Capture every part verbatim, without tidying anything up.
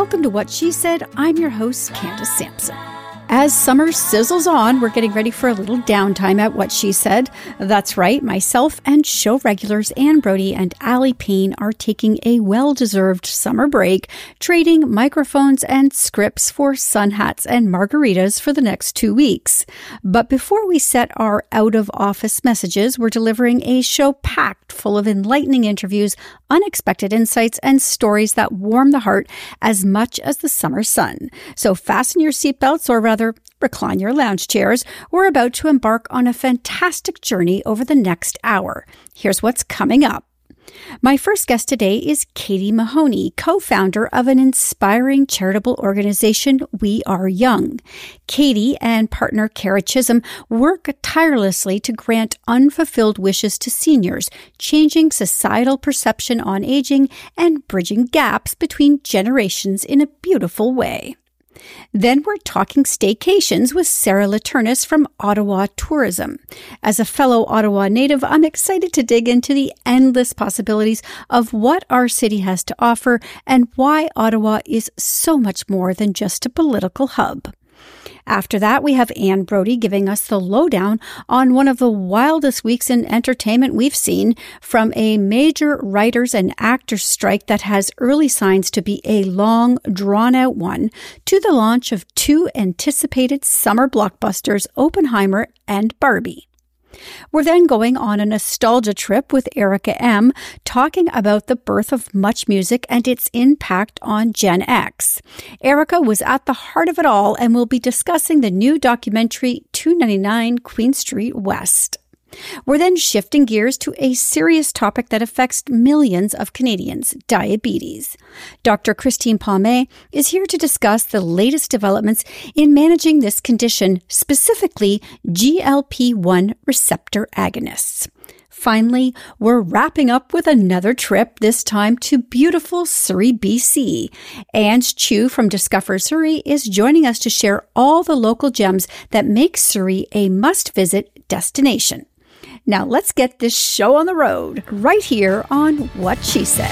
Welcome to What She Said. I'm your host, Candace Sampson. As summer sizzles on, we're getting ready for a little downtime at What She Said. That's right, myself and show regulars Anne Brody and Allie Payne are taking a well-deserved summer break, trading microphones and scripts for sun hats and margaritas for the next two weeks. But before we set our out-of-office messages, we're delivering a show packed full of enlightening interviews, unexpected insights, and stories that warm the heart as much as the summer sun. So fasten your seatbelts, or rather, recline your lounge chairs. We're about to embark on a fantastic journey over the next hour. Here's what's coming up. My first guest today is Katie Mahoney, co-founder of an inspiring charitable organization, We Are Young. Katie and partner Kara Chisholm work tirelessly to grant unfulfilled wishes to seniors, changing societal perception on aging and bridging gaps between generations in a beautiful way. Then we're talking staycations with Sarah Laturnis from Ottawa Tourism. As a fellow Ottawa native, I'm excited to dig into the endless possibilities of what our city has to offer and why Ottawa is so much more than just a political hub. After that, we have Anne Brody giving us the lowdown on one of the wildest weeks in entertainment we've seen, from a major writers and actors strike that has early signs to be a long, drawn-out one, to the launch of two anticipated summer blockbusters, Oppenheimer and Barbie. We're then going on a nostalgia trip with Erica M., talking about the birth of much music and its impact on Gen X. Erica was at the heart of it all and will be discussing the new documentary two ninety-nine Queen Street West. We're then shifting gears to a serious topic that affects millions of Canadians, diabetes. Doctor Christine Palme is here to discuss the latest developments in managing this condition, specifically G L P one receptor agonists. Finally, we're wrapping up with another trip, this time to beautiful Surrey, B C. Ange Chu from Discover Surrey is joining us to share all the local gems that make Surrey a must-visit destination. Now let's get this show on the road, right here on What She Said.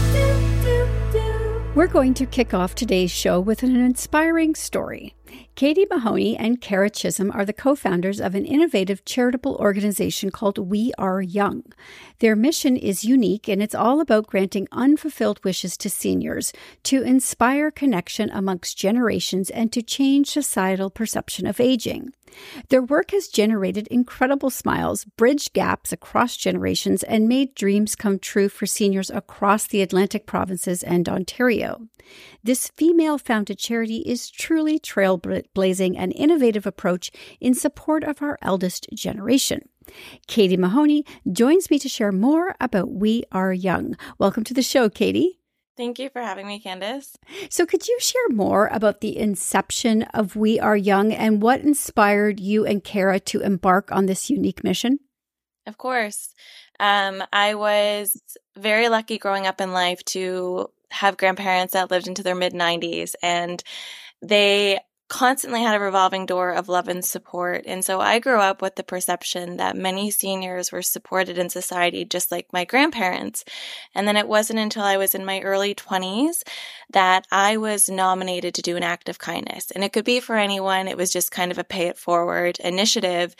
We're going to kick off today's show with an inspiring story. Katie Mahoney and Kara Chisholm are the co-founders of an innovative charitable organization called We Are Young. Their mission is unique, and it's all about granting unfulfilled wishes to seniors, to inspire connection amongst generations, and to change societal perception of aging. Their work has generated incredible smiles, bridged gaps across generations, and made dreams come true for seniors across the Atlantic provinces and Ontario. This female-founded charity is truly trailblazing an innovative approach in support of our eldest generation. Katie Mahoney joins me to share more about We Are Young. Welcome to the show, Katie. Thank you for having me, Candace. So could you share more about the inception of We Are Young and what inspired you and Kara to embark on this unique mission? Of course. Um, I was very lucky growing up in life to have grandparents that lived into their mid nineties, and they constantly had a revolving door of love and support. And so I grew up with the perception that many seniors were supported in society just like my grandparents. And then it wasn't until I was in my early twenties that I was nominated to do an act of kindness. And it could be for anyone. It was just kind of a pay it forward initiative.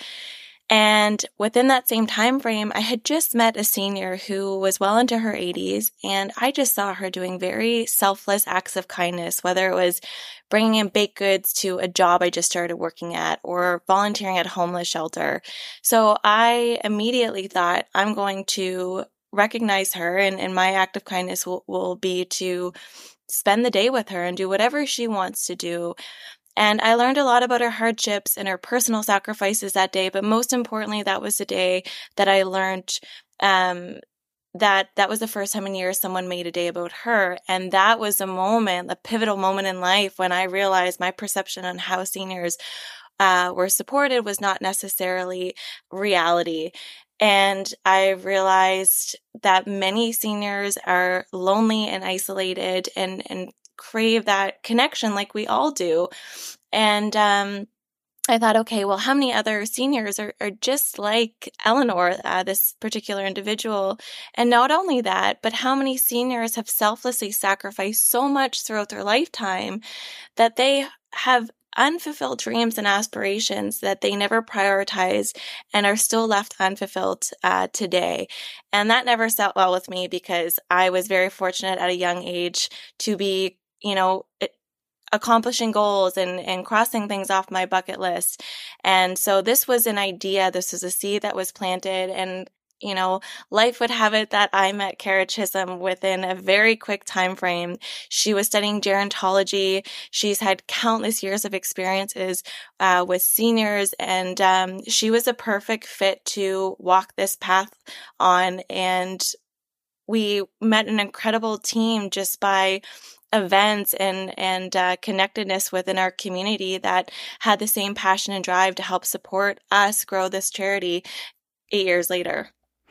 And within that same time frame, I had just met a senior who was well into her eighties, and I just saw her doing very selfless acts of kindness, whether it was bringing in baked goods to a job I just started working at or volunteering at a homeless shelter. So I immediately thought, I'm going to recognize her, and, and my act of kindness will, will be to spend the day with her and do whatever she wants to do. And I learned a lot about her hardships and her personal sacrifices that day. But most importantly, that was the day that I learned um, that that was the first time in years someone made a day about her. And that was a moment, a pivotal moment in life when I realized my perception on how seniors uh, were supported was not necessarily reality. And I realized that many seniors are lonely and isolated and, and crave that connection like we all do. And um, I thought, okay, well, how many other seniors are, are just like Eleanor, uh, this particular individual? And not only that, but how many seniors have selflessly sacrificed so much throughout their lifetime that they have unfulfilled dreams and aspirations that they never prioritized and are still left unfulfilled uh, today. And that never sat well with me, because I was very fortunate at a young age to be, you know, it, accomplishing goals and, and crossing things off my bucket list. And so this was an idea, this was a seed that was planted, and you know, life would have it that I met Kara Chisholm within a very quick time frame. She was studying gerontology. She's had countless years of experiences uh, with seniors, and um, she was a perfect fit to walk this path on. And we met an incredible team just by events and and uh, connectedness within our community that had the same passion and drive to help support us grow this charity eight years later.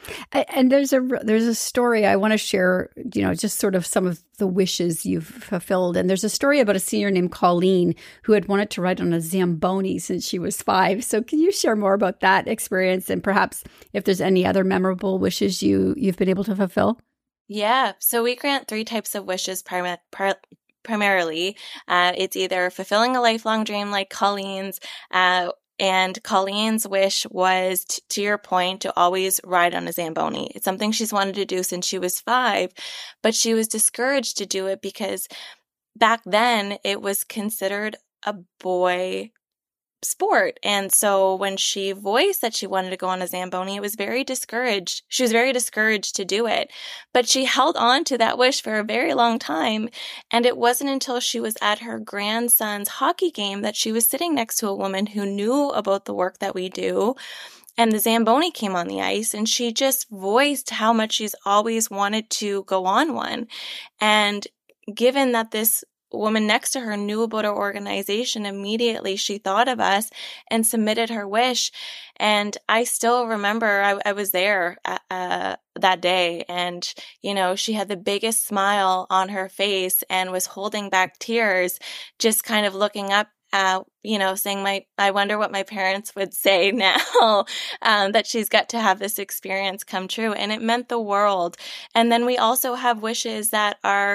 And there's a there's a story I want to share, you know, just sort of some of the wishes you've fulfilled. And there's a story about a senior named Colleen who had wanted to ride on a Zamboni since she was five. So can you share more about that experience, and perhaps if there's any other memorable wishes you you've been able to fulfill? Yeah. So we grant three types of wishes prim- pr- primarily. Uh, it's either fulfilling a lifelong dream like Colleen's, uh, and Colleen's wish was, t- to your point, to always ride on a Zamboni. It's something she's wanted to do since she was five, but she was discouraged to do it because back then it was considered a boy sport. And so when she voiced that she wanted to go on a Zamboni, it was very discouraged. She was very discouraged to do it, but she held on to that wish for a very long time. And it wasn't until she was at her grandson's hockey game that she was sitting next to a woman who knew about the work that we do. And the Zamboni came on the ice, and she just voiced how much she's always wanted to go on one. And given that this woman next to her knew about our organization, immediately she thought of us and submitted her wish. And I still remember I, I was there uh, that day, and, you know, she had the biggest smile on her face and was holding back tears, just kind of looking up, uh, you know, saying, "My, I wonder what my parents would say now um, that she's got to have this experience come true." And it meant the world. And then we also have wishes that are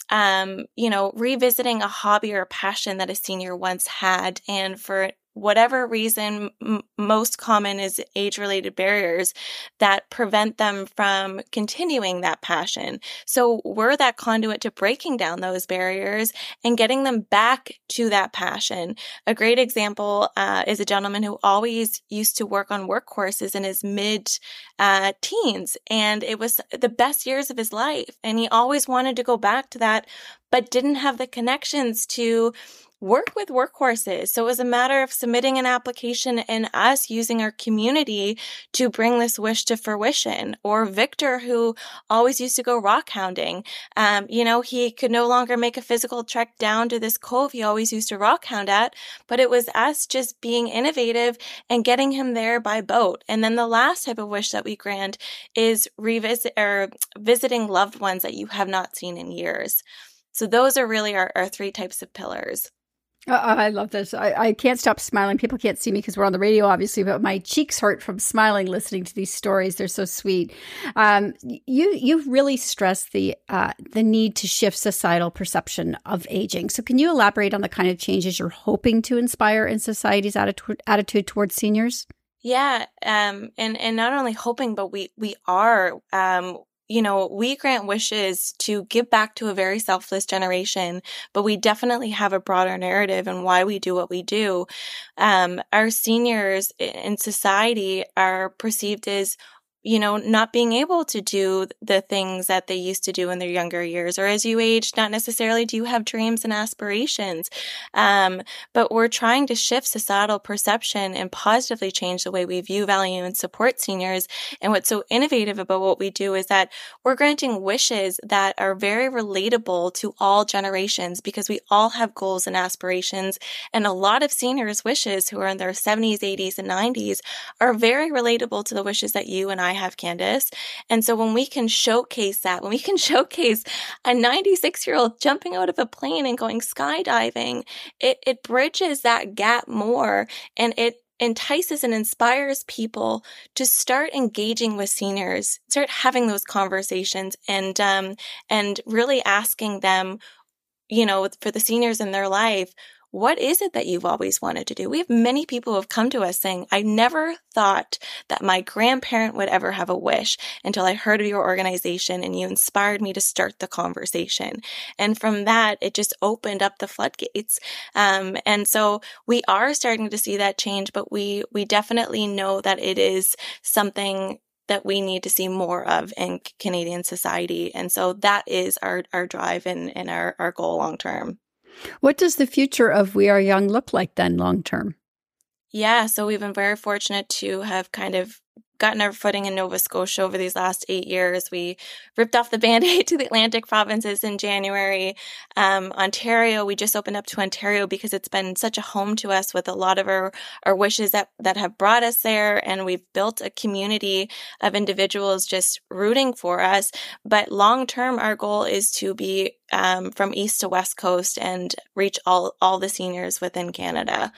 Um, you know, revisiting a hobby or a passion that a senior once had. And for whatever reason, m- most common is age-related barriers that prevent them from continuing that passion. So we're that conduit to breaking down those barriers and getting them back to that passion. A great example uh, is a gentleman who always used to work on work courses in his mid uh, teens, and it was the best years of his life. And he always wanted to go back to that, but didn't have the connections to work with workhorses. So it was a matter of submitting an application and us using our community to bring this wish to fruition. Or Victor, who always used to go rock hounding. Um, you know, he could no longer make a physical trek down to this cove he always used to rock hound at, but it was us just being innovative and getting him there by boat. And then the last type of wish that we grant is revisit or visiting loved ones that you have not seen in years. So those are really our, our three types of pillars. Oh, I love this. I, I can't stop smiling. People can't see me because we're on the radio, obviously, but my cheeks hurt from smiling listening to these stories. They're so sweet. Um, you you've really stressed the uh, the need to shift societal perception of aging. So can you elaborate on the kind of changes you're hoping to inspire in society's attitude attitude towards seniors? Yeah, um, and and not only hoping, but we we are. Um, You know, we grant wishes to give back to a very selfless generation, but we definitely have a broader narrative in why we do what we do. Um, our seniors in society are perceived as, you know, not being able to do the things that they used to do in their younger years, or as you age, not necessarily do you have dreams and aspirations. Um, but we're trying to shift societal perception and positively change the way we view, value, and support seniors. And what's so innovative about what we do is that we're granting wishes that are very relatable to all generations, because we all have goals and aspirations. And a lot of seniors' wishes who are in their seventies, eighties, and nineties are very relatable to the wishes that you and I I have, Candace. And so when we can showcase that, when we can showcase a ninety-six-year-old jumping out of a plane and going skydiving, it, it bridges that gap more, and it entices and inspires people to start engaging with seniors, start having those conversations, and um, and really asking them, you know, for the seniors in their life, what is it that you've always wanted to do? We have many people who have come to us saying, I never thought that my grandparent would ever have a wish until I heard of your organization and you inspired me to start the conversation. And from that, it just opened up the floodgates. Um, and so we are starting to see that change, but we, we definitely know that it is something that we need to see more of in Canadian society. And so that is our, our drive and, and our, our goal long term. What does the future of We Are Young look like then long term? Yeah, so we've been very fortunate to have kind of gotten our footing in Nova Scotia over these last eight years. We ripped off the Band-Aid to the Atlantic provinces in January. Um, Ontario, we just opened up to Ontario because it's been such a home to us with a lot of our, our wishes that, that have brought us there. And we've built a community of individuals just rooting for us. But long term, our goal is to be um, from east to west coast and reach all, all the seniors within Canada.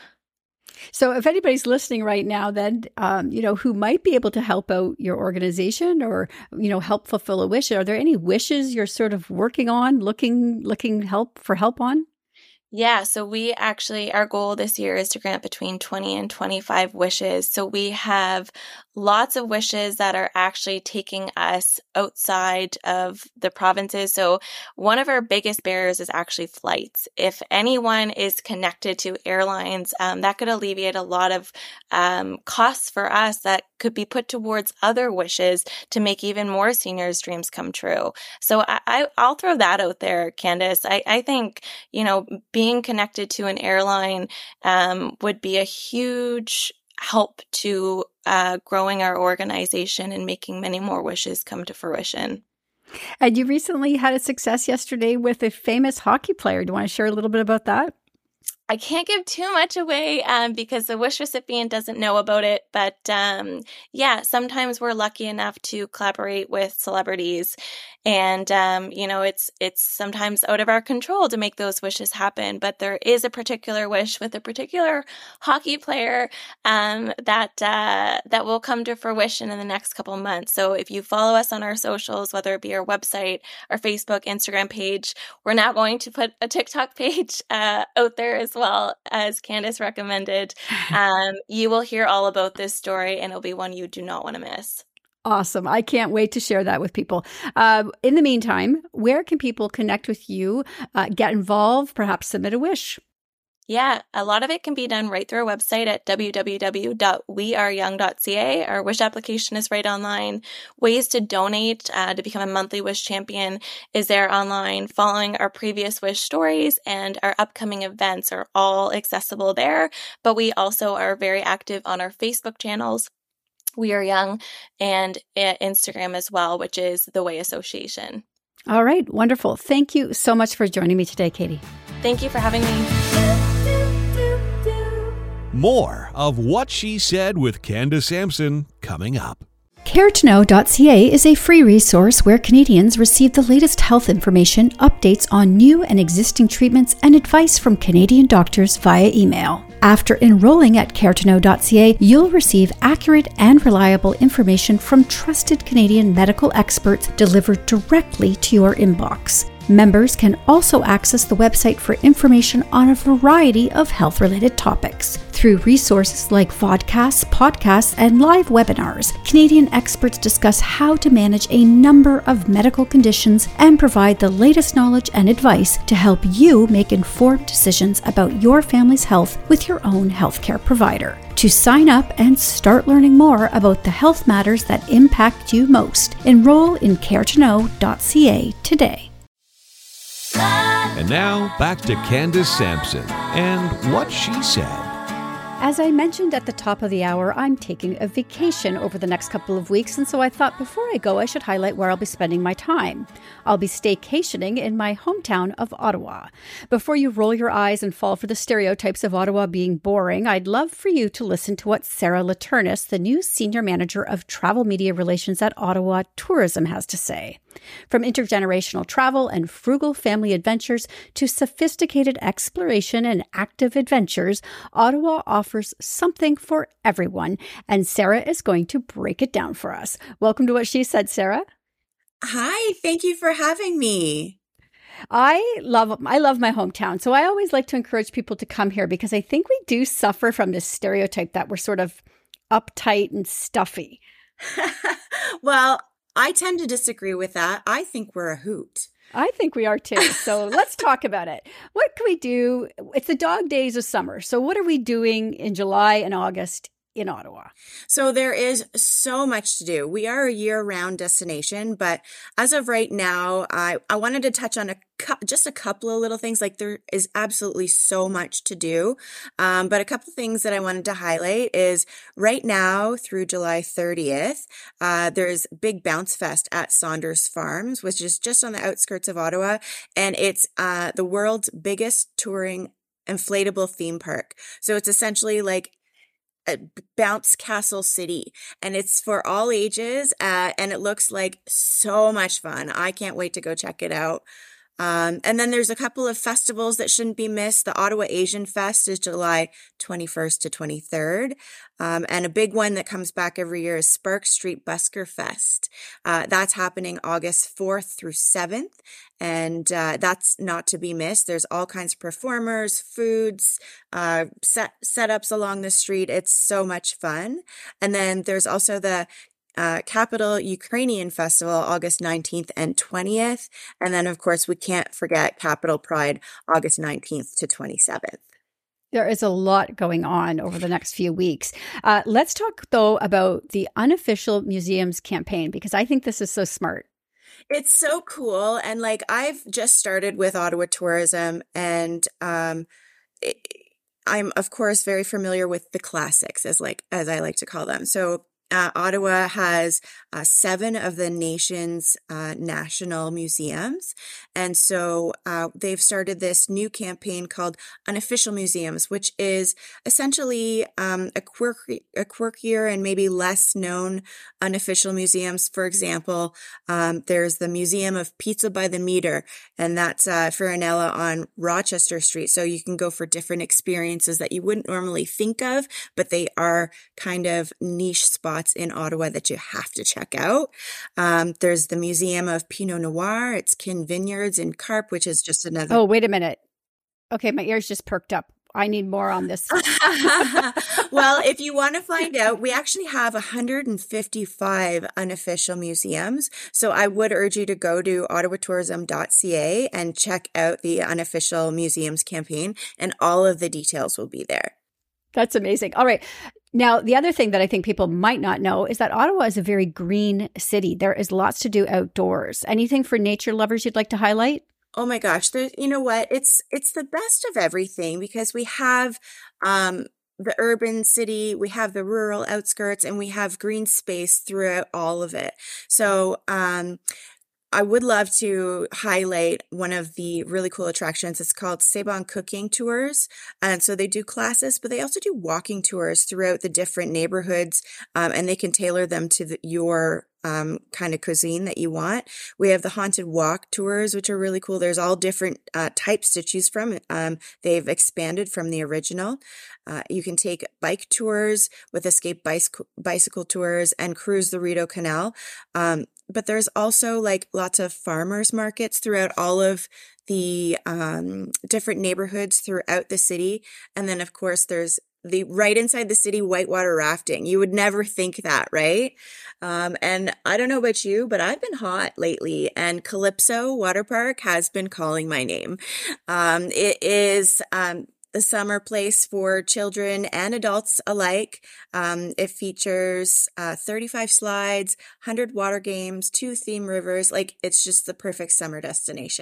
So if anybody's listening right now, then, um, you know, who might be able to help out your organization or, you know, help fulfill a wish, are there any wishes you're sort of working on, looking, looking help for help on? Yeah, so we actually, our goal this year is to grant between twenty and twenty-five wishes. So we have lots of wishes that are actually taking us outside of the provinces. So one of our biggest barriers is actually flights. If anyone is connected to airlines, um, that could alleviate a lot of um, costs for us that could be put towards other wishes to make even more seniors' dreams come true. So I, I, I'll throw that out there, Candace. I, I think, you know, being connected to an airline um, would be a huge help to uh, growing our organization and making many more wishes come to fruition. And you recently had a success yesterday with a famous hockey player. Do you want to share a little bit about that? I can't give too much away um, because the wish recipient doesn't know about it. But um, yeah, sometimes we're lucky enough to collaborate with celebrities. And, um, you know, it's it's sometimes out of our control to make those wishes happen. But there is a particular wish with a particular hockey player um, that uh, that will come to fruition in the next couple of months. So if you follow us on our socials, whether it be our website, our Facebook, Instagram page, we're now going to put a TikTok page uh, out there as well, as Candace recommended. Um, you will hear all about this story, and it'll be one you do not want to miss. Awesome. I can't wait to share that with people. Uh, in the meantime, where can people connect with you, uh, get involved, perhaps submit a wish? Yeah, a lot of it can be done right through our website at w w w dot we are young dot c a. Our wish application is right online. Ways to donate uh, to become a monthly wish champion is there online. Following our previous wish stories and our upcoming events are all accessible there. But we also are very active on our Facebook channels, We Are Young, and Instagram as well, which is The Way Association. All right. Wonderful. Thank you so much for joining me today, Katie. Thank you for having me. More of What She Said with Candace Sampson coming up. care to know dot c a is a free resource where Canadians receive the latest health information, updates on new and existing treatments, and advice from Canadian doctors via email. After enrolling at care to know dot c a, you'll receive accurate and reliable information from trusted Canadian medical experts delivered directly to your inbox. Members can also access the website for information on a variety of health-related topics. Through resources like vodcasts, podcasts, and live webinars, Canadian experts discuss how to manage a number of medical conditions and provide the latest knowledge and advice to help you make informed decisions about your family's health with your own healthcare provider. To sign up and start learning more about the health matters that impact you most, enroll in care to know dot c a today. And now, back to Candace Sampson and What She Said. As I mentioned at the top of the hour, I'm taking a vacation over the next couple of weeks, and so I thought before I go, I should highlight where I'll be spending my time. I'll be staycationing in my hometown of Ottawa. Before you roll your eyes and fall for the stereotypes of Ottawa being boring, I'd love for you to listen to what Sarah Laturnis, the new Senior Manager of Travel Media Relations at Ottawa Tourism, has to say. From intergenerational travel and frugal family adventures to sophisticated exploration and active adventures, Ottawa offers something for everyone, and Sarah is going to break it down for us. Welcome to What She Said, Sarah. Hi, thank you for having me. I love I love my hometown, so I always like to encourage people to come here because I think we do suffer from this stereotype that we're sort of uptight and stuffy. Well, I tend to disagree with that. I think we're a hoot. I think we are too. So let's talk about it. What can we do? It's the dog days of summer. So what are we doing in July and August in Ottawa? So there is so much to do. We are a year-round destination, but as of right now, I, I wanted to touch on a cu- just a couple of little things. Like there is absolutely so much to do. Um, but a couple of things that I wanted to highlight is right now through July thirtieth, uh, there's Big Bounce Fest at Saunders Farms, which is just on the outskirts of Ottawa. And it's uh, the world's biggest touring inflatable theme park. So it's essentially like a bounce castle city, and it's for all ages, uh, and it looks like so much fun. I can't wait to go check it out. Um, and then there's a couple of festivals that shouldn't be missed. The Ottawa Asian Fest is July twenty-first to twenty-third. Um, and a big one that comes back every year is Spark Street Busker Fest. Uh, that's happening August fourth through seventh. And uh, that's not to be missed. There's all kinds of performers, foods, uh, set setups along the street. It's so much fun. And then there's also the Uh, Capital Ukrainian Festival, August nineteenth and twentieth. And then, of course, we can't forget Capital Pride, August nineteenth to twenty-seventh. There is a lot going on over the next few weeks. Uh, let's talk, though, about the Unofficial Museums campaign, because I think this is so smart. It's so cool. And like, I've just started with Ottawa Tourism, and um, it, I'm, of course, very familiar with the classics, as like as I like to call them. So Uh, Ottawa has uh, seven of the nation's uh, national museums. And so uh, they've started this new campaign called Unofficial Museums, which is essentially um, a, quirky, a quirkier and maybe less known unofficial museums. For example, um, there's the Museum of Pizza by the Meter, and that's uh, Farinella on Rochester Street. So you can go for different experiences that you wouldn't normally think of, but they are kind of niche spots in Ottawa that you have to check out. Um, there's the Museum of Pinot Noir. It's Kin Vineyards in Carp, which is just another. Oh, wait a minute. Okay, my ears just perked up. I need more on this. Well, if you want to find out, we actually have one hundred fifty-five unofficial museums. So I would urge you to go to ottawa tourism dot c a and check out the Unofficial Museums campaign, and all of the details will be there. That's amazing. All right. Now, the other thing that I think people might not know is that Ottawa is a very green city. There is lots to do outdoors. Anything for nature lovers you'd like to highlight? Oh my gosh, there, you know what? It's it's the best of everything, because we have um, the urban city, we have the rural outskirts, and we have green space throughout all of it. So um, I would love to highlight one of the really cool attractions. It's called Sebon Cooking Tours. And so they do classes, but they also do walking tours throughout the different neighborhoods, um, and they can tailor them to the, your um, kind of cuisine that you want. We have the Haunted Walk tours, which are really cool. There's all different uh, types to choose from. Um, they've expanded from the original. Uh, you can take bike tours with Escape bicycle, bicycle tours and cruise the Rideau Canal. Um, but there's also like lots of farmers markets throughout all of the um, different neighborhoods throughout the city. And then, of course, there's the right inside the city whitewater rafting. You would never think that, right? Um, and I don't know about you, but I've been hot lately, and Calypso Water Park has been calling my name. Um, it is um, a summer place for children and adults alike. Um, it features uh, thirty-five slides, one hundred water games, two theme rivers. Like, it's just the perfect summer destination.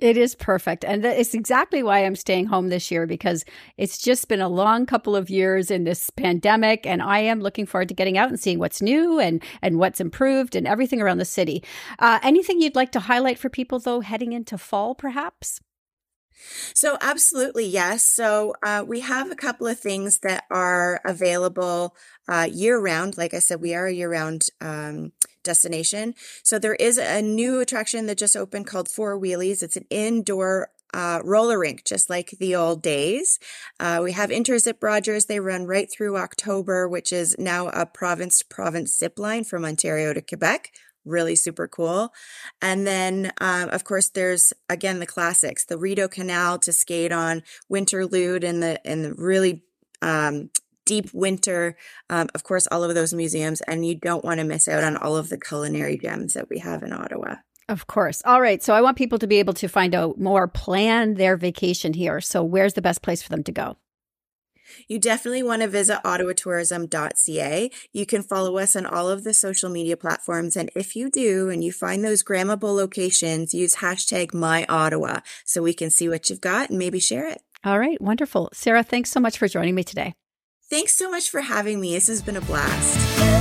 It is perfect. And it's exactly why I'm staying home this year, because it's just been a long couple of years in this pandemic. And I am looking forward to getting out and seeing what's new and, and what's improved and everything around the city. Uh, anything you'd like to highlight for people, though, heading into fall, perhaps? So absolutely, yes. So uh, we have a couple of things that are available uh, year round. Like I said, we are a year round um, destination. So there is a new attraction that just opened called Four Wheelies. It's an indoor uh, roller rink, just like the old days. Uh, we have Interzip Rogers. They run right through October, which is now a province to province zip line from Ontario to Quebec. Really super cool. And then, um, of course, there's, again, the classics, the Rideau Canal to skate on, Winterlude in the, in the really, um, deep winter. Um, of course, all of those museums, and you don't want to miss out on all of the culinary gems that we have in Ottawa. Of course. All right. So I want people to be able to find out more, plan their vacation here. So where's the best place for them to go? You definitely want to visit ottawa tourism dot c a. You can follow us on all of the social media platforms. And if you do, and you find those grammable locations, use hashtag MyOttawa so we can see what you've got and maybe share it. All right. Wonderful. Sarah, thanks so much for joining me today. Thanks so much for having me. This has been a blast.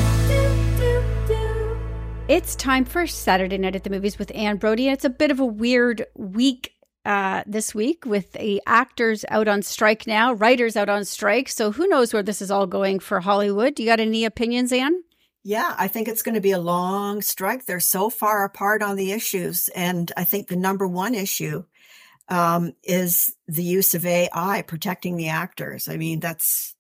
It's time for Saturday Night at the Movies with Anne Brodie. It's a bit of a weird week Uh, this week with the actors out on strike now, writers out on strike. So who knows where this is all going for Hollywood? Do you got any opinions, Anne? Yeah, I think it's going to be a long strike. They're so far apart on the issues. And I think the number one issue um, is the use of A I protecting the actors. I mean, that's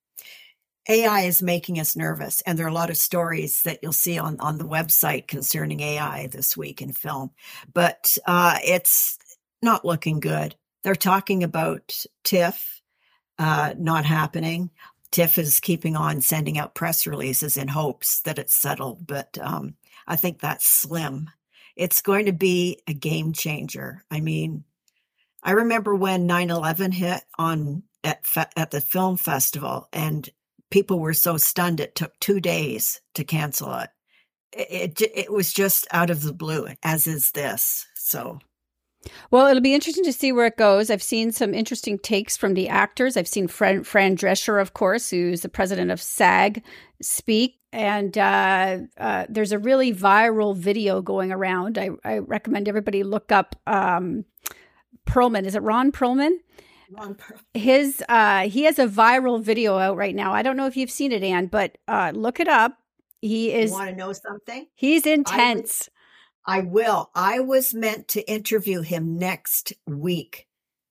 A I is making us nervous. And there are a lot of stories that you'll see on, on the website concerning A I this week in film. But uh, it's not looking good. They're talking about TIFF uh, not happening. TIFF is keeping on sending out press releases in hopes that it's settled, but um, I think that's slim. It's going to be a game changer. I mean, I remember when nine eleven hit on at fe- at the film festival, and people were so stunned it took two days to cancel it. It it, it was just out of the blue, as is this. So. Well, it'll be interesting to see where it goes. I've seen some interesting takes from the actors. I've seen Fran, Fran Drescher, of course, who's the president of SAG, speak. And uh, uh, there's a really viral video going around. I, I recommend everybody look up um, Perlman. Is it Ron Perlman? Ron Perlman. His, uh, he has a viral video out right now. I don't know if you've seen it, Anne, but uh, look it up. He is. You want to know something? He's intense. I will. I was meant to interview him next week,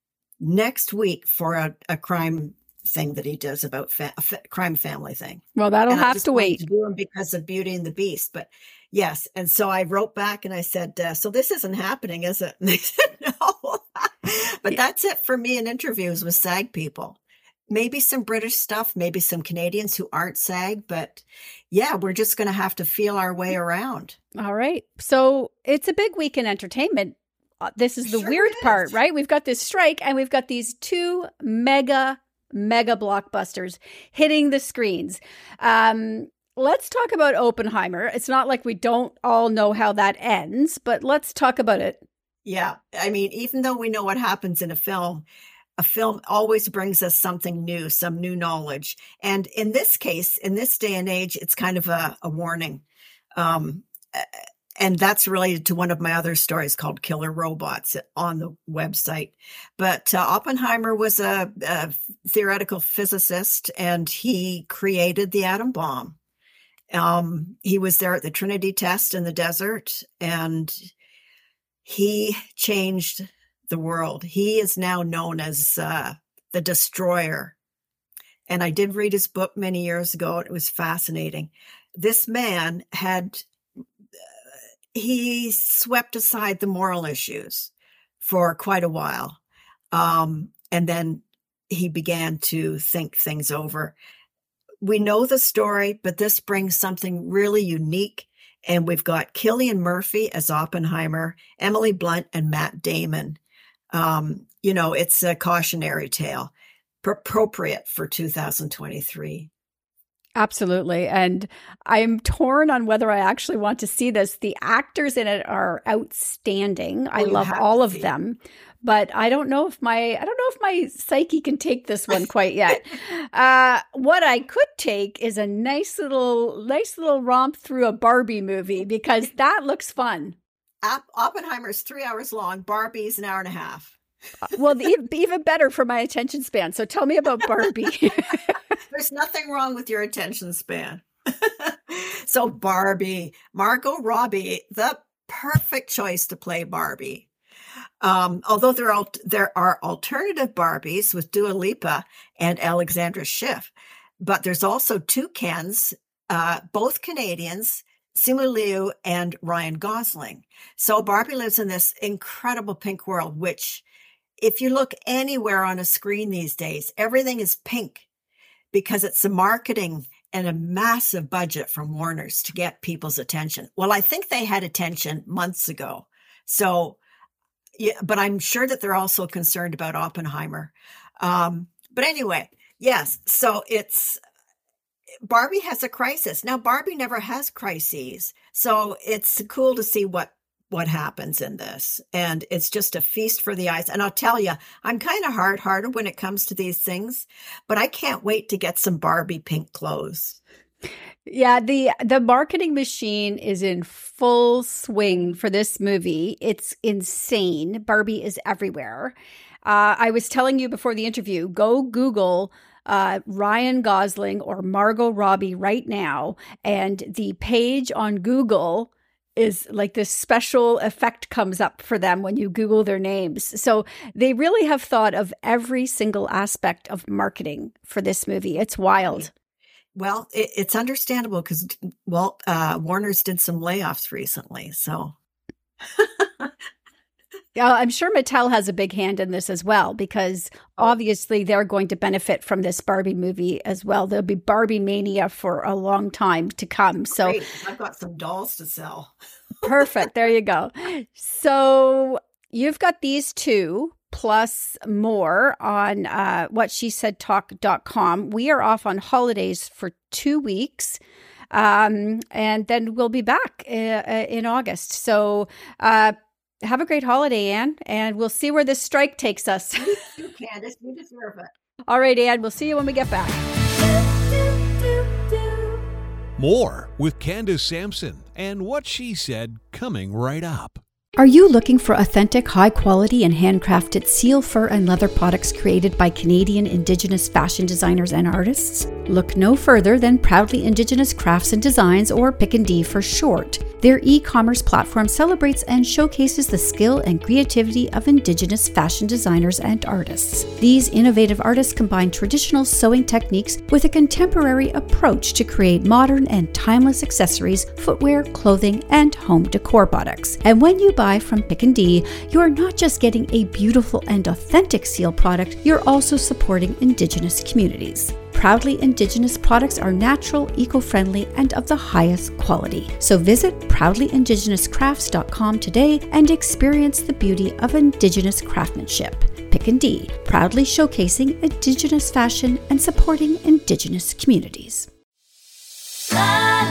next week for a, a crime thing that he does about fa- a fa- crime family thing. Well, that'll and have to wait. To do him because of Beauty and the Beast, but yes. And so I wrote back and I said, uh, "So this isn't happening, is it?" And they said, "No." But that's it for me in interviews with SAG people. Maybe some British stuff, maybe some Canadians who aren't SAG, but yeah, we're just going to have to feel our way around. All right. So it's a big week in entertainment. Uh, this is the Sure weird is. part, right? We've got this strike and we've got these two mega, mega blockbusters hitting the screens. Um, let's talk about Oppenheimer. It's not like we don't all know how that ends, but let's talk about it. Yeah. I mean, even though we know what happens in a film, a film always brings us something new, some new knowledge. And in this case, in this day and age, it's kind of a, a warning. Um, and that's related to one of my other stories called Killer Robots on the website. But uh, Oppenheimer was a, a theoretical physicist, and he created the atom bomb. Um, he was there at the Trinity test in the desert, and he changed the world. He is now known as uh, the Destroyer. And I did read his book many years ago. It was fascinating. This man had, uh, he swept aside the moral issues for quite a while. Um, and then he began to think things over. We know the story, but this brings something really unique. And we've got Cillian Murphy as Oppenheimer, Emily Blunt, and Matt Damon. Um, you know, it's a cautionary tale, appropriate for two thousand twenty-three. Absolutely. And I'm torn on whether I actually want to see this. The actors in it are outstanding. Oh, I you love have all to of see it. them. But I don't know if my I don't know if my psyche can take this one quite yet. uh, what I could take is a nice little nice little romp through a Barbie movie, because that looks fun. App- Oppenheimer's three hours long. Barbie's an hour and a half. Well, the, even better for my attention span. So tell me about Barbie. There's nothing wrong with your attention span. So Barbie, Margot Robbie, the perfect choice to play Barbie. Um, although there are, there are alternative Barbies with Dua Lipa and Alexandra Schiff, but there's also two Kens, uh, both Canadians, Simu Liu and Ryan Gosling. So Barbie lives in this incredible pink world, which if you look anywhere on a screen these days, everything is pink because it's the marketing and a massive budget from Warner's to get people's attention. Well, I think they had attention months ago. So, yeah, but I'm sure that they're also concerned about Oppenheimer. Um, but anyway, yes. So it's Barbie has a crisis. Now, Barbie never has crises. So it's cool to see what what happens in this. And it's just a feast for the eyes. And I'll tell you, I'm kind of hard-hearted when it comes to these things, but I can't wait to get some Barbie pink clothes. Yeah, the the marketing machine is in full swing for this movie. It's insane. Barbie is everywhere. Uh, I was telling you before the interview, go Google uh, Ryan Gosling or Margot Robbie right now, and the page on Google is like this special effect comes up for them when you Google their names. So they really have thought of every single aspect of marketing for this movie. It's wild. Well, it, it's understandable because, well, uh, Warner's did some layoffs recently. So, yeah, I'm sure Mattel has a big hand in this as well, because obviously they're going to benefit from this Barbie movie as well. There'll be Barbie mania for a long time to come. So great. I've got some dolls to sell. Perfect. There you go. So you've got these two plus more on uh, what she said talk dot com. We are off on holidays for two weeks. Um, and then we'll be back uh, in August. So uh, have a great holiday, Anne, and we'll see where this strike takes us. You, Candace, you deserve it. All right, Anne, we'll see you when we get back. More with Candace Sampson and What She Said coming right up. Are you looking for authentic, high-quality, and handcrafted seal, fur, and leather products created by Canadian Indigenous fashion designers and artists? Look no further than Proudly Indigenous Crafts and Designs, or Pick and D for short. Their e-commerce platform celebrates and showcases the skill and creativity of Indigenous fashion designers and artists. These innovative artists combine traditional sewing techniques with a contemporary approach to create modern and timeless accessories, footwear, clothing, and home decor products. And when you buy from Pick and D, you are not just getting a beautiful and authentic seal product, you're also supporting Indigenous communities. Proudly Indigenous products are natural, eco-friendly, and of the highest quality. So visit proudly indigenous crafts dot com today and experience the beauty of Indigenous craftsmanship. Pick and D, proudly showcasing Indigenous fashion and supporting Indigenous communities. And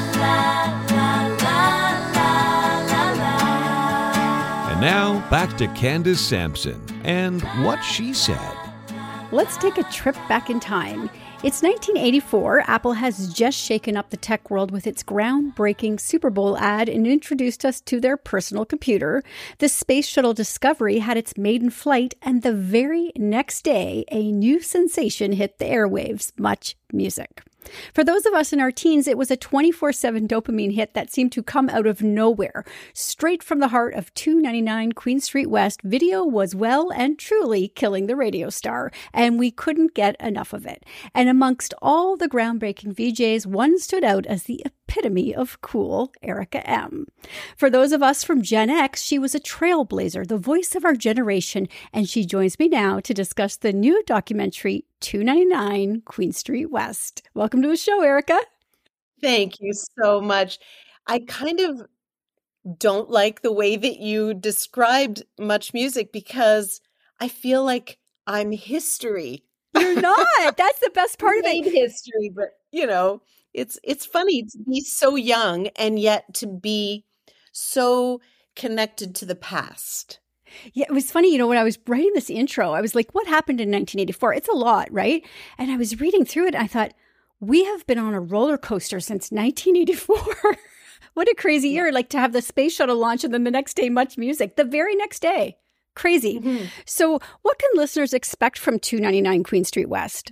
now back to Candace Sampson and What She Said. Let's take a trip back in time. It's nineteen eighty-four. Apple has just shaken up the tech world with its groundbreaking Super Bowl ad and introduced us to their personal computer. The Space Shuttle Discovery had its maiden flight, and the very next day, a new sensation hit the airwaves: Much Music. For those of us in our teens, it was a twenty-four seven dopamine hit that seemed to come out of nowhere. Straight from the heart of two ninety-nine Queen Street West, video was well and truly killing the radio star, and we couldn't get enough of it. And amongst all the groundbreaking V Js, one stood out as the epitome of cool, Erica M. For those of us from Gen X, she was a trailblazer, the voice of our generation, and she joins me now to discuss the new documentary, two ninety-nine Queen Street West. Welcome to the show, Erica. Thank you so much. I kind of don't like the way that you described Much Music because I feel like I'm history. You're not. That's the best part of made it. history, but you know, It's it's funny to be so young and yet to be so connected to the past. Yeah, it was funny, you know, when I was writing this intro, I was like, what happened in nineteen eighty-four? It's a lot, right? And I was reading through it, and I thought, we have been on a roller coaster since nineteen eighty-four. What a crazy year, like to have the space shuttle launch and then the next day, Much Music, the very next day. Crazy. Mm-hmm. So what can listeners expect from two ninety-nine Queen Street West?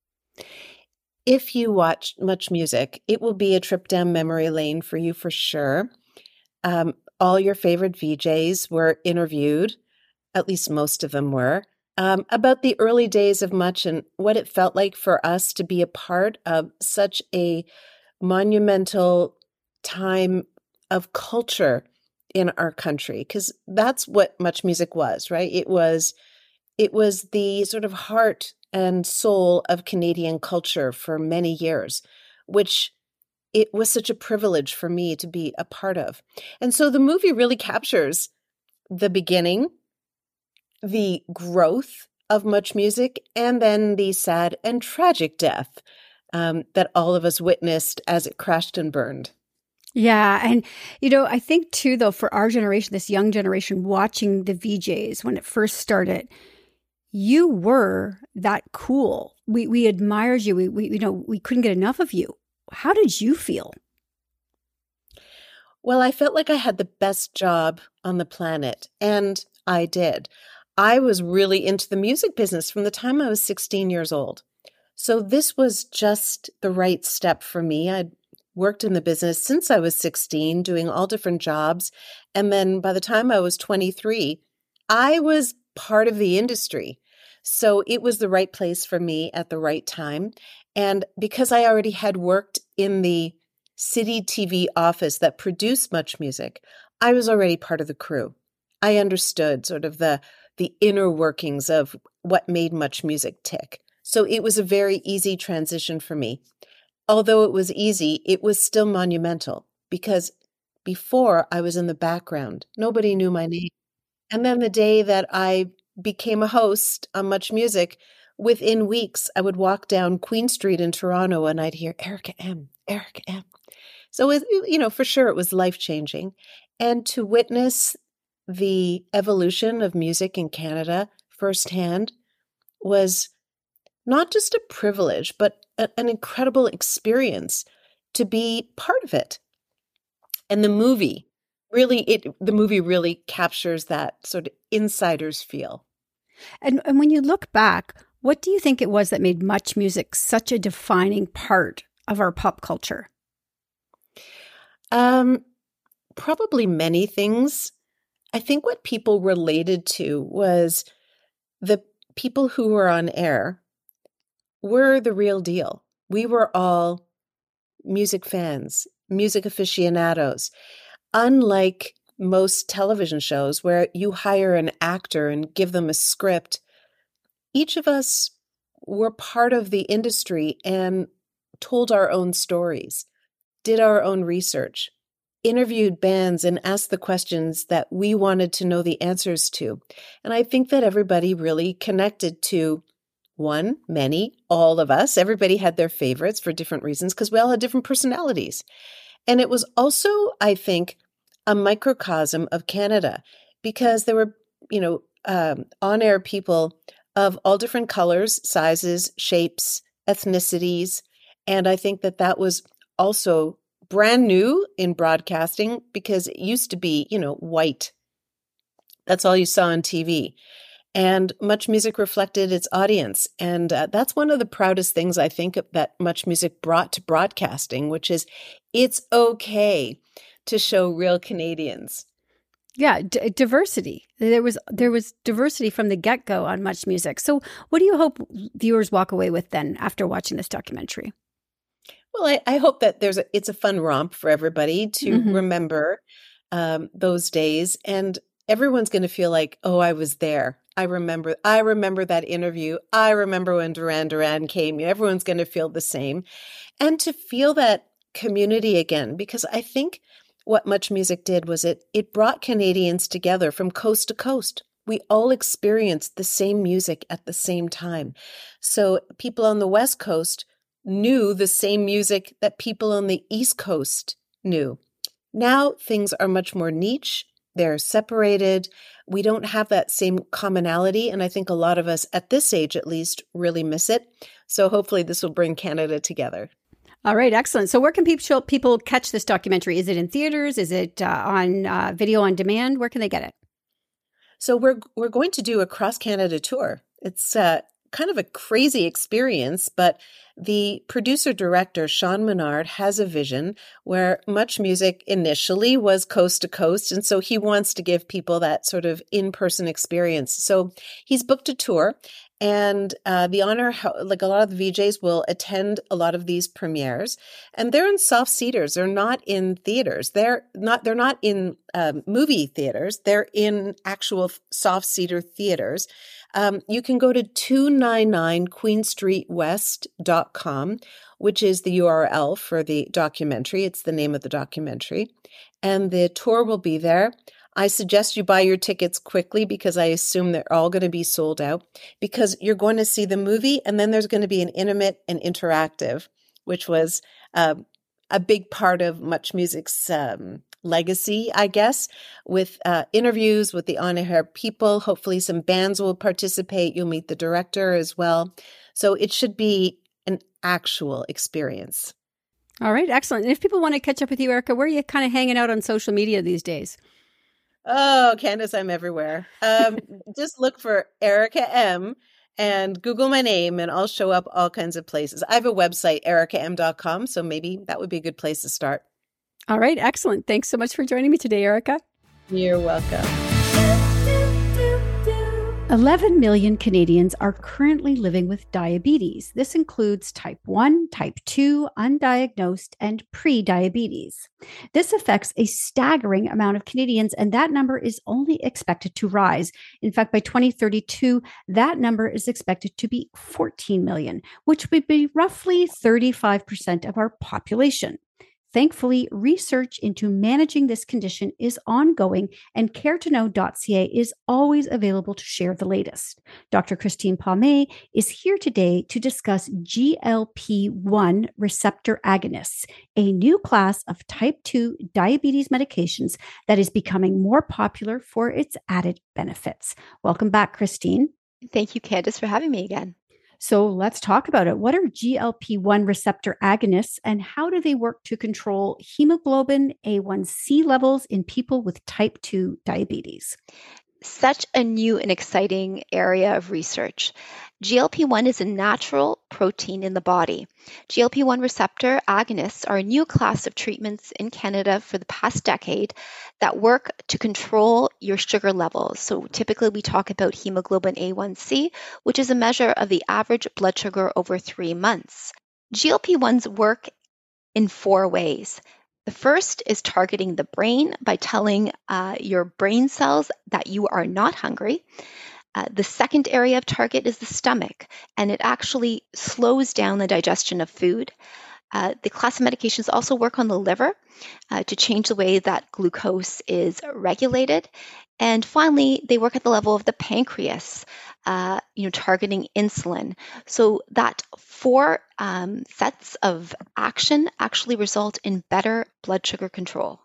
If you watch Much Music, it will be a trip down memory lane for you for sure. Um, all your favorite V Js were interviewed, at least most of them were, um, about the early days of Much and what it felt like for us to be a part of such a monumental time of culture in our country, because that's what Much Music was, right? It was, it was the sort of heart and soul of Canadian culture for many years, which it was such a privilege for me to be a part of. And so the movie really captures the beginning, the growth of Much Music, and then the sad and tragic death um, that all of us witnessed as it crashed and burned. Yeah. And, you know, I think too, though, for our generation, this young generation watching the V Js when it first started, you were that cool. We we admired you. We, we you know, we couldn't get enough of you. How did you feel? Well, I felt like I had the best job on the planet, and I did. I was really into the music business from the time I was sixteen years old. So this was just the right step for me. I'd worked in the business since I was sixteen, doing all different jobs. And then by the time I was twenty-three, I was part of the industry. So it was the right place for me at the right time. And because I already had worked in the city T V office that produced Much Music, I was already part of the crew. I understood sort of the, the inner workings of what made Much Music tick. So it was a very easy transition for me. Although it was easy, it was still monumental because before I was in the background, nobody knew my name. And then the day that I became a host on Much Music, within weeks, I would walk down Queen Street in Toronto and I'd hear Erica M, Erica M. So, it, you know, for sure it was life-changing. And to witness the evolution of music in Canada firsthand was not just a privilege, but a, an incredible experience to be part of it. And the movie really, it the movie really captures that sort of insider's feel. And, and when you look back, what do you think it was that made Much Music such a defining part of our pop culture? Um, probably many things. I think what people related to was the people who were on air were the real deal. We were all music fans, music aficionados. Unlike most television shows where you hire an actor and give them a script, each of us were part of the industry and told our own stories, did our own research, interviewed bands and asked the questions that we wanted to know the answers to. And I think that everybody really connected to one, many, all of us. Everybody had their favorites for different reasons because we all had different personalities. And it was also, I think, a microcosm of Canada because there were, you know, um, on-air people of all different colors, sizes, shapes, ethnicities. And I think that that was also brand new in broadcasting because it used to be, you know, white. That's all you saw on T V. And Much Music reflected its audience. And uh, that's one of the proudest things I think that Much Music brought to broadcasting, which is it's okay to show real Canadians. Yeah, d- diversity. There was there was diversity from the get-go on Much Music. So what do you hope viewers walk away with then after watching this documentary? Well, I, I hope that there's a, it's a fun romp for everybody to mm-hmm. remember um, those days. And everyone's going to feel like, oh, I was there. I remember, I remember that interview. I remember when Duran Duran came. Everyone's going to feel the same. And to feel that community again, because I think what Much Music did was it it brought Canadians together from coast to coast. We all experienced the same music at the same time. So people on the West Coast knew the same music that people on the East Coast knew. Now things are much more niche. They're separated. We don't have that same commonality. And I think a lot of us at this age, at least, really miss it. So hopefully this will bring Canada together. All right, excellent. So where can people people catch this documentary? Is it in theaters? Is it uh, on uh, video on demand? Where can they get it? So we're we're going to do a cross Canada tour. It's uh, kind of a crazy experience, but the producer director, Sean Menard, has a vision where Much Music initially was coast to coast. And so he wants to give people that sort of in-person experience. So he's booked a tour. And uh, the honor, like a lot of the V Js will attend a lot of these premieres, and they're in soft seaters. They're not in theaters. They're not. They're not in um, movie theaters. They're in actual soft seater theaters. Um, you can go to two ninety-nine queen street west dot com, which is the U R L for the documentary. It's the name of the documentary, and the tour will be there. I suggest you buy your tickets quickly because I assume they're all going to be sold out, because you're going to see the movie and then there's going to be an intimate and interactive, which was uh, a big part of Much Music's um, legacy, I guess, with uh, interviews with the on-air people. Hopefully some bands will participate. You'll meet the director as well. So it should be an actual experience. All right, excellent. And if people want to catch up with you, Erica, where are you kind of hanging out on social media these days? Oh, Candace, I'm everywhere. Um, just look for Erica M and Google my name and I'll show up all kinds of places. I have a website, erica m dot com, so maybe that would be a good place to start. All right, excellent. Thanks so much for joining me today, Erica. You're welcome. eleven million Canadians are currently living with diabetes. This includes type one, type two, undiagnosed, and pre-diabetes. This affects a staggering amount of Canadians, and that number is only expected to rise. In fact, by twenty thirty-two, that number is expected to be fourteen million, which would be roughly thirty-five percent of our population. Thankfully, research into managing this condition is ongoing, and care to know dot c a is always available to share the latest. Doctor Christine Palmé is here today to discuss G L P one receptor agonists, a new class of type two diabetes medications that is becoming more popular for its added benefits. Welcome back, Christine. Thank you, Candace, for having me again. So let's talk about it. What are G L P one receptor agonists and how do they work to control hemoglobin A one C levels in people with type two diabetes? Such a new and exciting area of research. G L P one is a natural protein in the body. G L P one receptor agonists are a new class of treatments in Canada for the past decade that work to control your sugar levels. So typically we talk about hemoglobin A one C, which is a measure of the average blood sugar over three months. G L P ones work in four ways. The first is targeting the brain by telling uh, your brain cells that you are not hungry. Uh, the second area of target is the stomach, and it actually slows down the digestion of food. Uh, the class of medications also work on the liver uh, to change the way that glucose is regulated. And finally, they work at the level of the pancreas, uh, you know, targeting insulin. So that four um, sets of action actually result in better blood sugar control.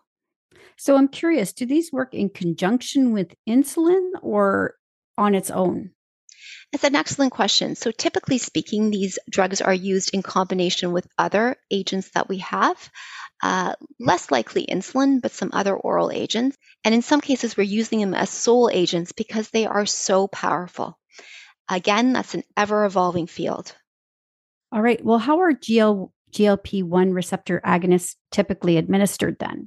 So I'm curious, do these work in conjunction with insulin or on its own? It's an excellent question. So typically speaking, these drugs are used in combination with other agents that we have, uh, less likely insulin, but some other oral agents. And in some cases, we're using them as sole agents because they are so powerful. Again, that's an ever-evolving field. All right. Well, how are G L P one receptor agonists typically administered then?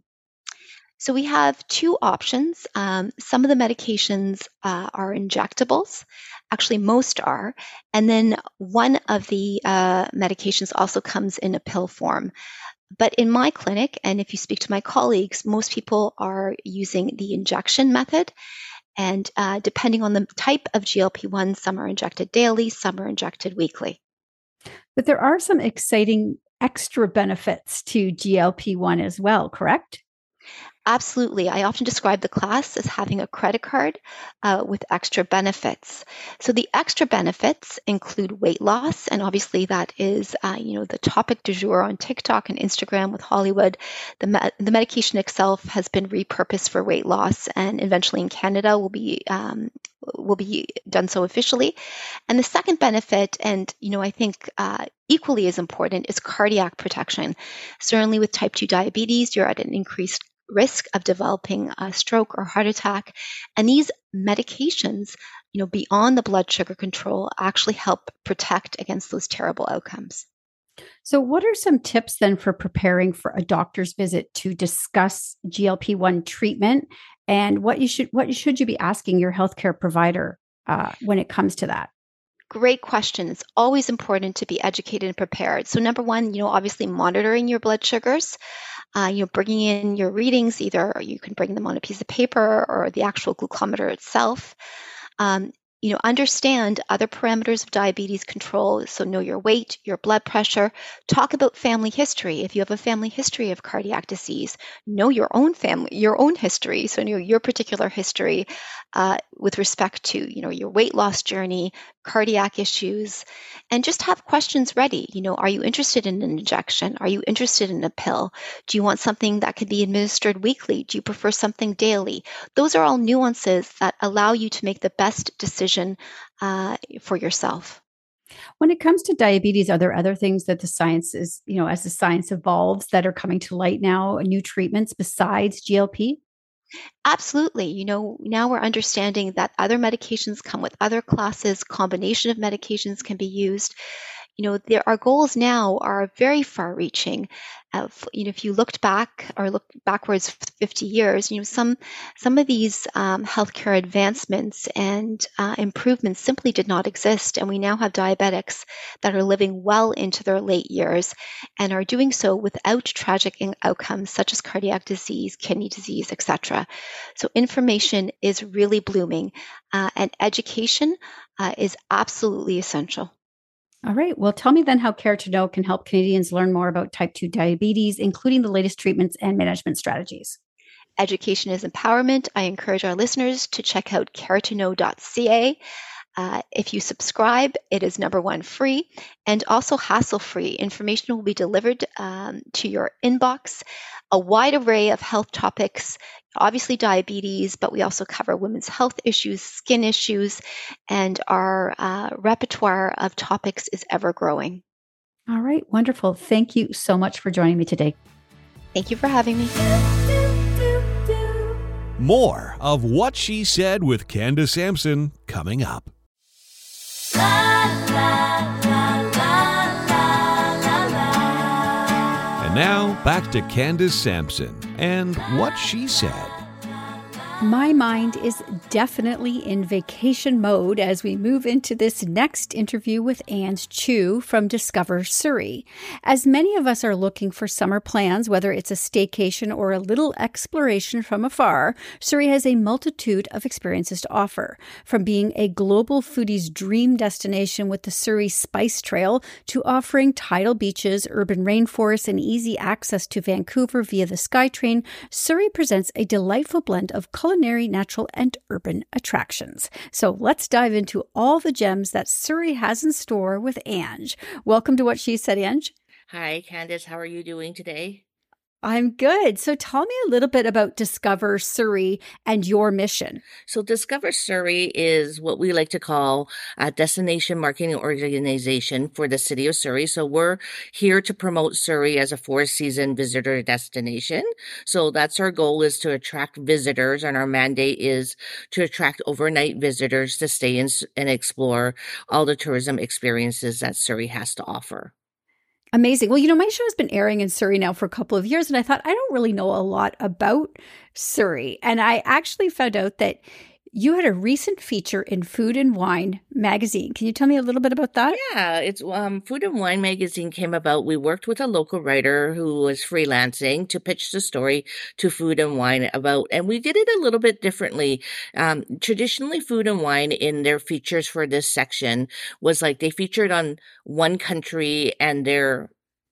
So we have two options. Um, some of the medications uh, are injectables. Actually, most are. And then one of the uh, medications also comes in a pill form. But in my clinic, and if you speak to my colleagues, most people are using the injection method. And uh, depending on the type of G L P one, some are injected daily, some are injected weekly. But there are some exciting extra benefits to G L P one as well, correct? Absolutely. I often describe the class as having a credit card uh, with extra benefits. So the extra benefits include weight loss, and obviously that is, uh, you know, the topic du jour on TikTok and Instagram with Hollywood. The me- the medication itself has been repurposed for weight loss, and eventually in Canada will be um, will be done so officially. And the second benefit, and you know, I think uh, equally as important, is cardiac protection. Certainly with type two diabetes, you're at an increased risk of developing a stroke or heart attack. And these medications, you know, beyond the blood sugar control, actually help protect against those terrible outcomes. So what are some tips then for preparing for a doctor's visit to discuss G L P one treatment, and what you should what should you be asking your healthcare provider uh, when it comes to that? Great question. It's always important to be educated and prepared. So number one, you know, obviously monitoring your blood sugars. Uh, you know, bringing in your readings, either you can bring them on a piece of paper or the actual glucometer itself. Um, you know, understand other parameters of diabetes control. So know your weight, your blood pressure. Talk about family history. If you have a family history of cardiac disease, know your own family, your own history. So know your particular history uh, with respect to, you know, your weight loss journey, cardiac issues, and just have questions ready. You know, are you interested in an injection? Are you interested in a pill? Do you want something that can be administered weekly? Do you prefer something daily? Those are all nuances that allow you to make the best decision uh, for yourself. When it comes to diabetes, are there other things that the science is, you know, as the science evolves, that are coming to light now, new treatments besides G L P? Absolutely. You know, now we're understanding that other medications come with other classes, combination of medications can be used. You know, there, our goals now are very far reaching. Uh, you know, if you looked back or looked backwards fifty years, you know, some some of these um, healthcare advancements and uh, improvements simply did not exist. And we now have diabetics that are living well into their late years and are doing so without tragic outcomes such as cardiac disease, kidney disease, et cetera. So information is really blooming, uh, and education uh, is absolutely essential. All right. Well, tell me then how Care to Know can help Canadians learn more about type two diabetes, including the latest treatments and management strategies. Education is empowerment. I encourage our listeners to check out care to know dot c a. Uh, if you subscribe, it is number one, free, and also hassle-free. Information will be delivered um, to your inbox. A wide array of health topics, obviously diabetes, but we also cover women's health issues, skin issues, and our uh, repertoire of topics is ever growing. All right. Wonderful. Thank you so much for joining me today. Thank you for having me. More of What She Said with Candace Sampson coming up. And now back to Candace Sampson and What She Said. My mind is definitely in vacation mode as we move into this next interview with Ange Chu from Discover Surrey. As many of us are looking for summer plans, whether it's a staycation or a little exploration from afar, Surrey has a multitude of experiences to offer. From being a global foodie's dream destination with the Surrey Spice Trail to offering tidal beaches, urban rainforests, and easy access to Vancouver via the SkyTrain, Surrey presents a delightful blend of culinary, natural, and urban attractions. So let's dive into all the gems that Surrey has in store with Ange. Welcome to What She Said, Ange. Hi, Candace. How are you doing today? I'm good. So tell me a little bit about Discover Surrey and your mission. So Discover Surrey is what we like to call a destination marketing organization for the city of Surrey. So we're here to promote Surrey as a four-season visitor destination. So that's our goal, is to attract visitors, and our mandate is to attract overnight visitors to stay in and explore all the tourism experiences that Surrey has to offer. Amazing. Well, you know, my show has been airing in Surrey now for a couple of years, and I thought I don't really know a lot about Surrey. And I actually found out that you had a recent feature in Food and Wine magazine. Can you tell me a little bit about that? Yeah, it's um, Food and Wine magazine came about. We worked with a local writer who was freelancing to pitch the story to Food and Wine about, and we did it a little bit differently. Um, traditionally, Food and Wine in their features for this section was like they featured on one country and their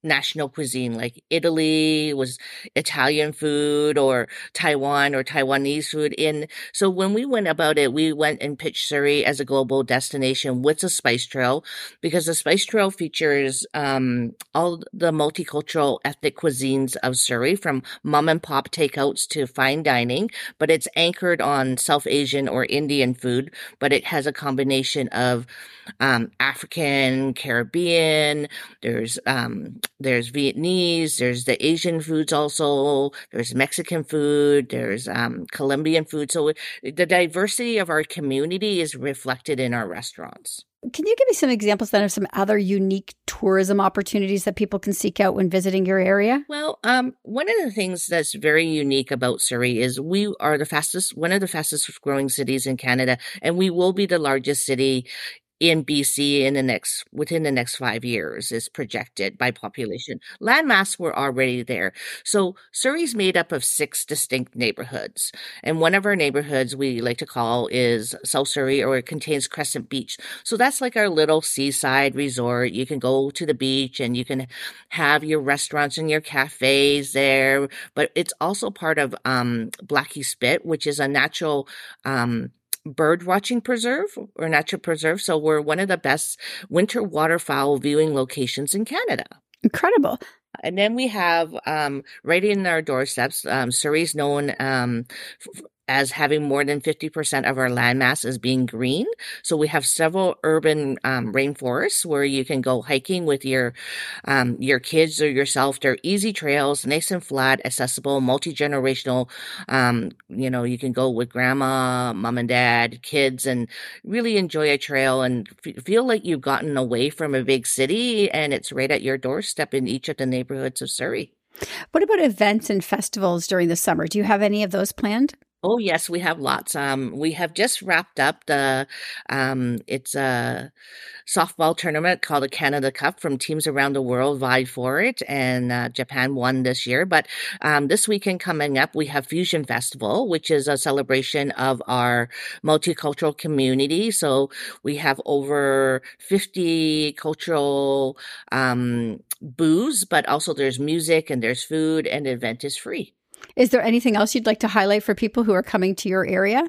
national cuisine, like Italy was Italian food, or Taiwan or Taiwanese food. And so when we went about it, we went and pitched Surrey as a global destination with the Spice Trail, because the Spice Trail features um, all the multicultural ethnic cuisines of Surrey, from mom and pop takeouts to fine dining, but it's anchored on South Asian or Indian food, but it has a combination of um, African, Caribbean, there's um, there's Vietnamese, there's the Asian foods also, there's Mexican food, there's um, Colombian food. So the diversity of our community is reflected in our restaurants. Can you give me some examples then of some other unique tourism opportunities that people can seek out when visiting your area? Well, um, one of the things that's very unique about Surrey is we are the fastest, one of the fastest growing cities in Canada, and we will be the largest city in B C in the next, within the next five years is projected by population. Landmass, we're already there. So Surrey's made up of six distinct neighborhoods. And one of our neighborhoods we like to call is South Surrey, or it contains Crescent Beach. So that's like our little seaside resort. You can go to the beach and you can have your restaurants and your cafes there. But it's also part of um, Blackie Spit, which is a natural um bird watching preserve or natural preserve. So we're one of the best winter waterfowl viewing locations in Canada. Incredible. And then we have um, right in our doorsteps, um, Surrey's known um, f- as having more than fifty percent of our landmass as being green. So we have several urban um, rainforests where you can go hiking with your um, your kids or yourself. They're easy trails, nice and flat, accessible, multi-generational. Um, you know, you can go with grandma, mom and dad, kids, and really enjoy a trail and f- feel like you've gotten away from a big city, and it's right at your doorstep in each of the neighborhoods of Surrey. What about events and festivals during the summer? Do you have any of those planned? Oh, yes, we have lots. Um, we have just wrapped up the, um, it's a softball tournament called the Canada Cup from teams around the world vied for it, and uh, Japan won this year. But um, this weekend coming up, we have Fusion Festival, which is a celebration of our multicultural community. So we have over fifty cultural um, booths, but also there's music and there's food, and the event is free. Is there anything else you'd like to highlight for people who are coming to your area?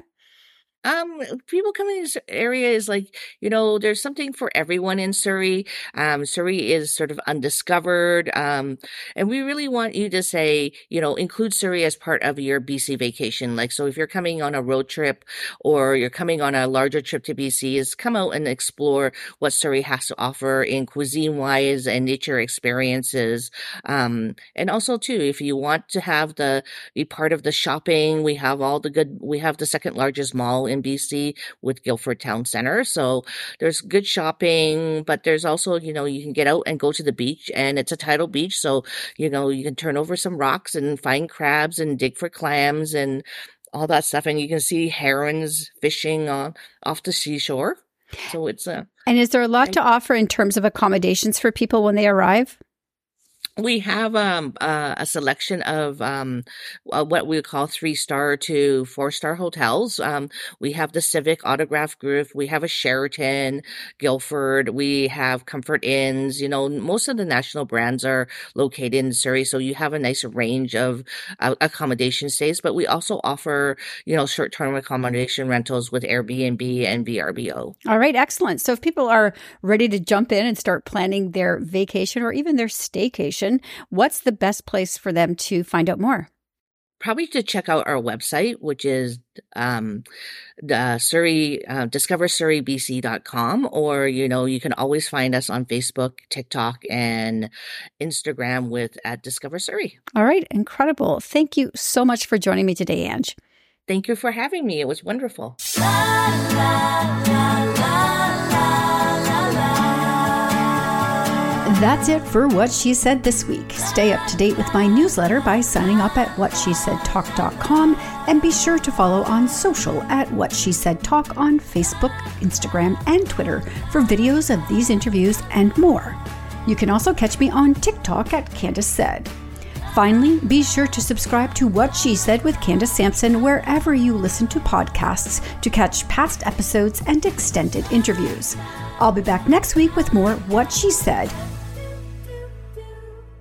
Um, people coming to this area is like, you know, there's something for everyone in Surrey. Um, Surrey is sort of undiscovered. Um, and we really want you to say, you know, include Surrey as part of your B C vacation. Like, so if you're coming on a road trip or you're coming on a larger trip to B C, is come out and explore what Surrey has to offer in cuisine wise and nature experiences. Um, and also too, if you want to have the, be part of the shopping, we have all the good, we have the second largest mall in B C with Guildford Town Center. So there's good shopping, but there's also, you know, you can get out and go to the beach, and it's a tidal beach. So, you know, you can turn over some rocks and find crabs and dig for clams and all that stuff. And you can see herons fishing on off the seashore. So it's a. And is there a lot to offer in terms of accommodations for people when they arrive? We have um, uh, a selection of um, uh, what we call three-star to four-star hotels. Um, we have the Civic Autograph Group. We have a Sheraton, Guildford. We have Comfort Inns. You know, most of the national brands are located in Surrey, so you have a nice range of uh, accommodation stays. But we also offer, you know, short-term accommodation rentals with Airbnb and V R B O. All right, excellent. So if people are ready to jump in and start planning their vacation or even their staycation, what's the best place for them to find out more? Probably to check out our website, which is um, the Surrey, uh, discover surrey b c dot com, or, you know, you can always find us on Facebook, TikTok, and Instagram with at Discover Surrey. All right, incredible. Thank you so much for joining me today, Ange. Thank you for having me. It was wonderful. La, la, la, la. That's it for What She Said this week. Stay up to date with my newsletter by signing up at what she said talk dot com, and be sure to follow on social at What She Said Talk on Facebook, Instagram, and Twitter for videos of these interviews and more. You can also catch me on TikTok at Candace Said. Finally, be sure to subscribe to What She Said with Candace Sampson wherever you listen to podcasts to catch past episodes and extended interviews. I'll be back next week with more What She Said.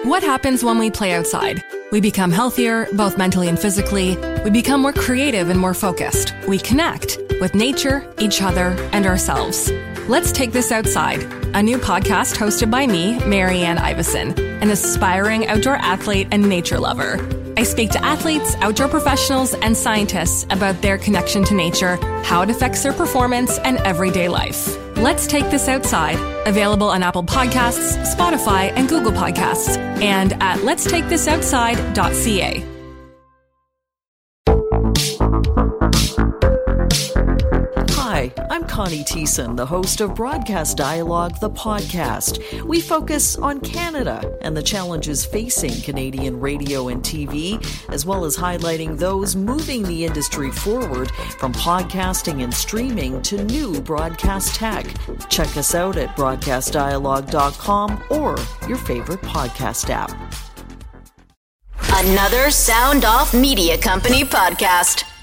What happens when we play outside? We become healthier, both mentally and physically. We become more creative and more focused. We connect with nature, each other, and ourselves. Let's Take This Outside, a new podcast hosted by me, Marianne Iveson, an aspiring outdoor athlete and nature lover. I speak to athletes, outdoor professionals, and scientists about their connection to nature, how it affects their performance, and everyday life. Let's Take This Outside, available on Apple Podcasts, Spotify, and Google Podcasts, and at lets take this outside dot c a. Hi, I'm Connie Thiessen, the host of Broadcast Dialogue, the podcast. We focus on Canada and the challenges facing Canadian radio and T V, as well as highlighting those moving the industry forward from podcasting and streaming to new broadcast tech. Check us out at broadcast dialogue dot com or your favorite podcast app. Another Sound Off Media Company podcast.